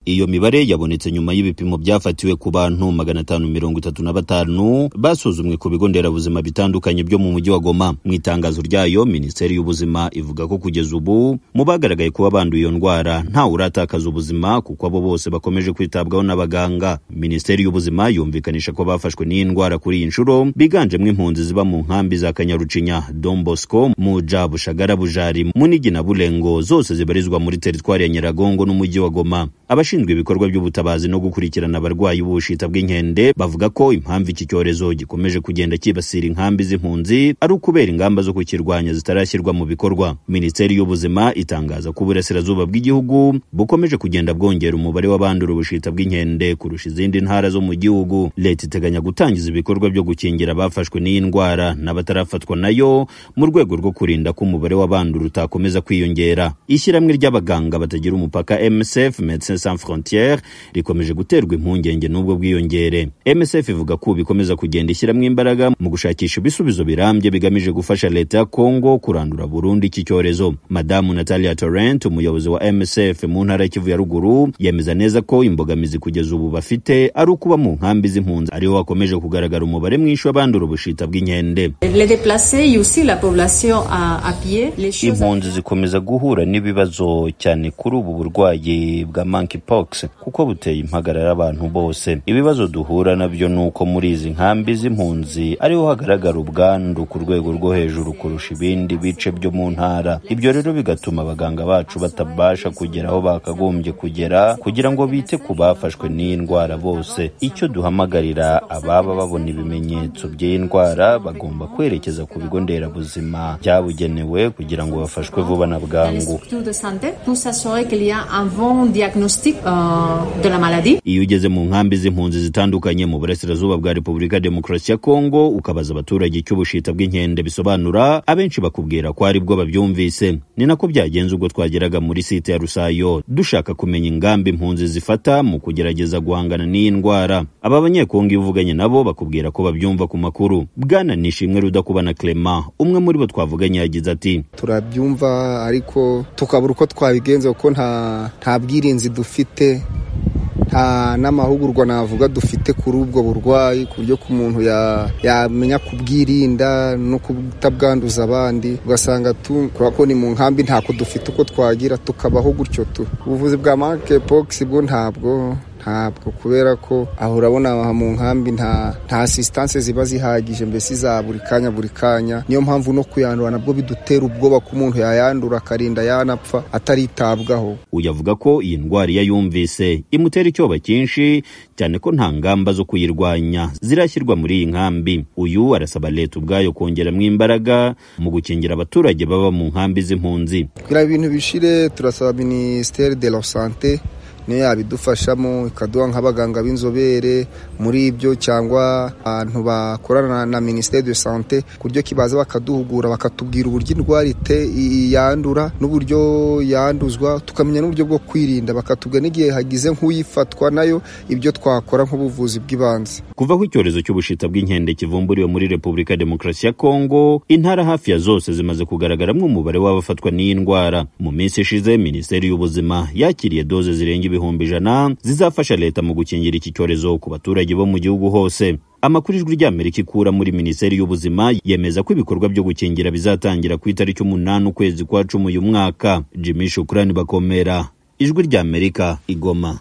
Iyo mibare yabonetse nyuma y'ibipimo byafatiwe ku bantu 535 basuzumwe ku bigo nderabuzima bitandukanye byo mu mujyi wa Goma. Mu itangazo ryayo, Minisiteri y'Ubuzima ivuga ko kugeza ubu mu bagaragaye kuba banduye iyo ndwara nta uratakaza ubuzima, kuko abo bose bakomeje kwitabwaho n'abaganga. Minisiteri y'Ubuzima yumvikanisha ko bafashwe n'iyi ndwara kuri iyi nshuro biganjemo impunzi ziba mu nkambi za Kanyarucinya, Don Bosco, Muja, Bushagara, Bujari, Munigi na Bulengo, zose zibarizwa muri teritwari ya Nyiragongo n'umujyi wa Goma. Abashinzwe ibikorwa by'ubutabazi no gukurikirana abarwayi b'ubushita bw'inkende bavuga ko impamvu iki cyorezo gikomeje kugenda kibasira inkambi z'impunzi ari ukubera ingamba zo kukirwanya zitarashyirwa mu bikorwa. Minisiteri y'Ubuzima itangaza ko uburasirazuba bw'igihugu bukomeje kugenda bwongera umubare w'abandura ubushita bw'inkende kurusha izindi ntara zo mu gihugu. Leta iteganya gutangiza ibikorwa byo gukingira abafashwe n'iyi ndwara n'abatarafatwa nayo mu rwego rwo kurinda ko umubare w'abandura utakomeza kwiyongera. Ishyirahamwe ry'abaganga batagira umupaka MSF, Médecins Sans Frontières, rikomeje guterwa impungenge n'ubwo bwiyongere. MSF ivuga ko bikomeza kugenda ishyiramo imbaraga mu gushakisha ibisubizo birambye bigamije gufasha leta ya Kongo kurandura burundu iki cyorezo. Madamu Natalia Torrent, umuyobozi wa MSF mu ntara y'Kivu ya ruguru, yemeza neza ko imbogamizi kugeza ubu bafite ari ukuba mu nkambi z'impunzi ariho hakomeje kugaragara umubare mwinshi w'abandura ubushita bw'inkende. Impunzi zikomeza guhura n'ibibazo cyane kuri ubu burwayi bwa monkeypox kuko buteye impagarara abantu bose. Ibibazo duhura nabyo nuko muri izi nkambi z'impunzi ariho hagaragara ubwandu ku rwego rwo hejuru kurusha ibindi bice byo mu ntara. Ibyo rero bigatuma abaganga bacu batabasha kugera aho bakagombye kugera kugira ngo bite ku bafashwe n'iyi ndwara bose. Icyo duhamagarira ababa babona ibimenyetso by'iyi ndwara bagomba kwerekeza ku bigo nderabuzima byabugenewe kugira ngo bafashwe vuba na bwangu. Iyo ugeze mu nkambi z'impunzi zitandukanye mu burasirazuba bwa Repubulika Demokarasi ya Kongo ukabaza abaturage icyo ubushita bw'inkende bisobanura, abenshi bakubwira ko ari bwo babyumvise. Ni nako byagenze ubwo twageraga muri site ya Rusayo dushaka kumenya ingamba impunzi zifata mu kugerageza guhangana n'iyi ndwara. Aba banyekongo iyo uvuganye nabo bakubwira ko babyumva ku makuru. Bwana Nishimwe Rudakubana Clement, umwe muri bo twavuganye, yagize ati: turabyumva ariko tukabura uko twabigenza kuko nta bwirinzi dufite, nta n'amahugurwa navuga dufite kuri ubwo burwayi ku buryo ku muntu yamenya kubwirinda no kutabwanduza abandi. Ugasanga kubera ko ni mu nkambi ntako dufite uko twagira tukabaho gutyo tu. Ubuvuzi bwa monkeypox bwo ntabwo kubera ko aho urabona mu nkambi nta assistance ziba zihagije, mbese za buri kanya. Niyo mpamvu no kuyandura nabwo bidutera ubwoba ko umuntu yayandura akarinda yanapfa ataritabwaho. Uyavuga ko iyi ndwara yayumvise imutera icyoba cyinshi cyane ko nta ngamba zo kuyirwanya zirashyirwa muri iyi nkambi. Uyu arasaba leta ubwayo kongeramo imbaraga mu gukingira abaturage baba mu nkambi z'impunzi. Kugira ibintu bishire turasaba Ministère de la Santé niyo yabidufashamo ikaduha nk'abaganga b'inzobere muri ibyo cyangwa abantu bakorana na Ministère de Santé kuryo kibaza bakaduhugura bakatubwira uburyo indwara yandura n'uburyo yanduzwa, tukamenya n'uburyo bwo kwirinda, bakatubwira n'igihe hagize nk'uyifatwa nayo ibyo twakora nk'ubuvuzi bw'ibanze. Kuva ku icyorezo cy'ubushita bw'inkende kivumburiwe muri Repubulika Demokarasi ya Kongo, intara hafi ya zose zimaze kugaragaramo umubare w'abafatwa n'iyi ndwara. Mu minsi ishize Minisiteri y'Ubuzima yakiriye doze zirenga 100,000 zizafasha leta mu gukingira iki cyorezo ku baturage bo mu gihugu hose. Amakuru Ijwi ry'Amerika ikura muri Minisiteri y'Ubuzima yemeza ko ibikorwa byo gukingira bizatangira ku itariki 8 ukwezi kwa 10 uyu mwaka. Jimmy Shukrani Bakomera, Ijwi ry'Amerika, Igoma.